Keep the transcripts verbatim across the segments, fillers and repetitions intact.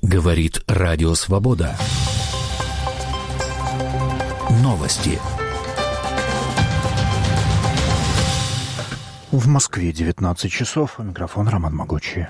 Говорит Радио Свобода. Новости. В Москве девятнадцать часов. У микрофона Роман Могучий.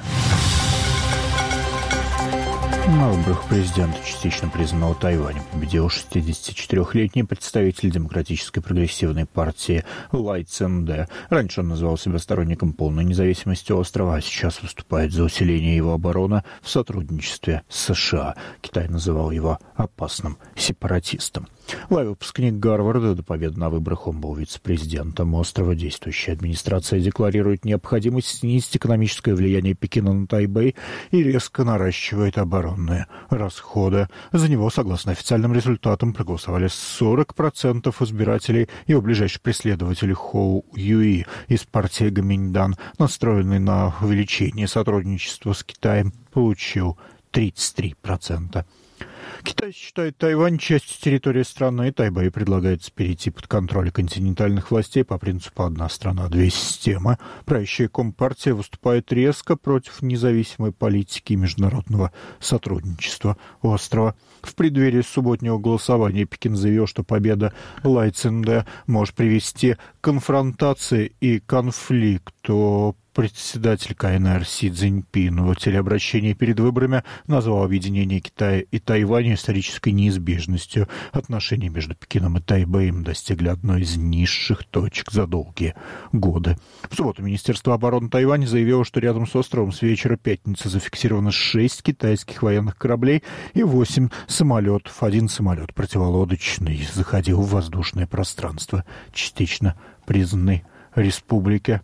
На выборах президента частично признанного Тайваня победил шестидесятичетырёхлетний представитель Демократической прогрессивной партии Лай Цзинде. Раньше он называл себя сторонником полной независимости острова, а сейчас выступает за усиление его обороны в сотрудничестве с США. Китай называл его опасным сепаратистом. Лай — выпускник Гарварда. До победы на выборах он был вице-президентом острова. Действующая администрация декларирует необходимость снизить экономическое влияние Пекина на Тайбэй и резко наращивает оборонные расходы. За него, согласно официальным результатам, проголосовали сорок процентов избирателей. Его ближайший преследователь Хоу Юи из партии Гоминьдан, настроенный на увеличение сотрудничества с Китаем, получил тридцать три процента. Китай считает Тайвань частью территории страны, и Тайбэй предлагается перейти под контроль континентальных властей по принципу «одна страна, две системы». Правящая Компартия выступает резко против независимой политики и международного сотрудничества острова. В преддверии субботнего голосования Пекин заявил, что победа Лай Цзинде может привести к конфронтации и конфликту. Председатель ка эн эр Си Цзиньпин в телеобращении перед выборами назвал объединение Китая и Тайваня исторической неизбежностью. Отношения между Пекином и Тайбэем достигли одной из низших точек за долгие годы. В субботу Министерство обороны Тайваня заявило, что рядом с островом с вечера пятницы зафиксировано шесть китайских военных кораблей и восемь самолетов. Один самолет противолодочный заходил в воздушное пространство частично признанной республики.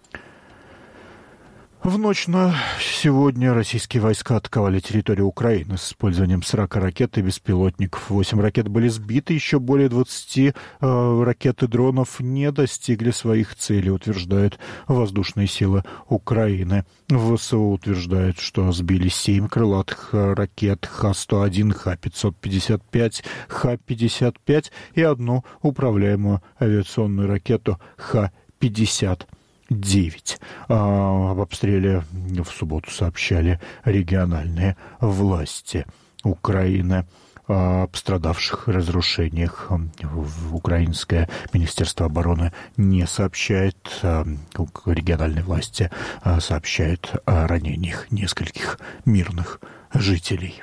В ночь на сегодня российские войска атаковали территорию Украины с использованием сорока ракет и беспилотников. Восемь ракет были сбиты, еще более двадцати э, ракет и дронов не достигли своих целей, утверждают воздушные силы Украины. ВСУ утверждают, что сбили семь крылатых ракет Х сто один, Х пятьсот пятьдесят пять, Х пятьдесят пять и одну управляемую авиационную ракету Х пятьдесят девять. А, об обстреле в субботу сообщали региональные власти Украины. О пострадавших, разрушениях в украинское Министерство обороны не сообщает. Региональные власти сообщают о ранениях нескольких мирных жителей.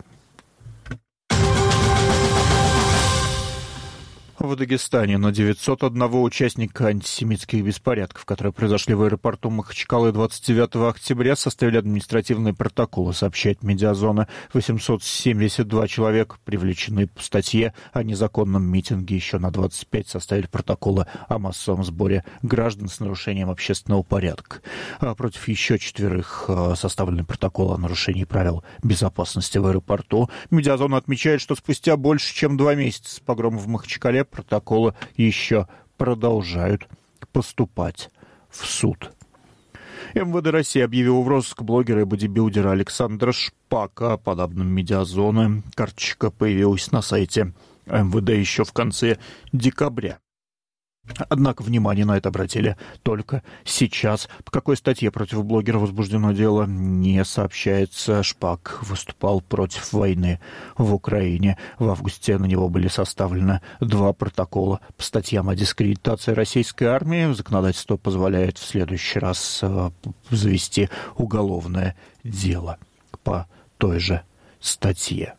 В Дагестане на девятьсот одного участника антисемитских беспорядков, которые произошли в аэропорту Махачкалы двадцать девятого октября, составили административные протоколы, сообщает Медиазона. восемьсот семьдесят два человека привлечены по статье о незаконном митинге. Еще на двадцать пять составили протоколы о массовом сборе граждан с нарушением общественного порядка. А против еще четверых составлены протоколы о нарушении правил безопасности в аэропорту. Медиазона отмечает, что спустя больше чем два месяца с погрома в Махачкале протоколы еще продолжают поступать в суд. эм вэ дэ России объявил в розыск блогера и бодибилдера Александра Шпака. По данным Медиазоны, карточка появилась на сайте эм вэ дэ еще в конце декабря. Однако внимание на это обратили только сейчас. По какой статье против блогера возбуждено дело, не сообщается. Шпак выступал против войны в Украине. В августе на него были составлены два протокола по статьям о дискредитации российской армии. Законодательство позволяет в следующий раз завести уголовное дело по той же статье.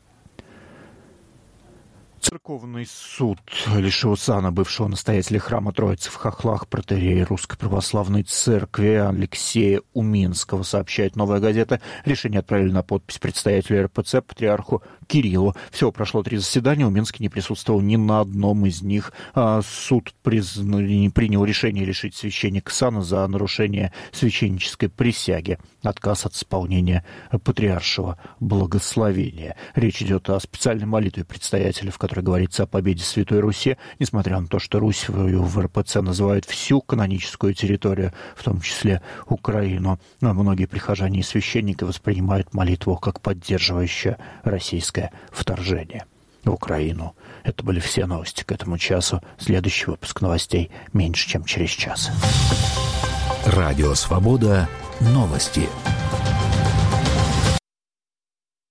Церковный суд лишил сана бывшего настоятеля храма Троицы в Хохлах протоиерея Русской Православной Церкви Алексея Уминского, сообщает «Новая газета». Решение отправили на подпись предстоятелю эр пэ цэ патриарху Кириллу. Всего прошло три заседания, Уминский не присутствовал ни на одном из них. Суд призна... принял решение лишить священника сана за нарушение священнической присяги, отказ от исполнения патриаршего благословения. Речь идет о специальной молитве предстоятеля, в которой говорится о победе Святой Руси, несмотря на то, что Русь в эр пэ цэ называют всю каноническую территорию, в том числе Украину. Но многие прихожане и священники воспринимают молитву как поддерживающее российское вторжение в Украину. Это были все новости к этому часу. Следующий выпуск новостей меньше, чем через час. Радио Свобода. Новости.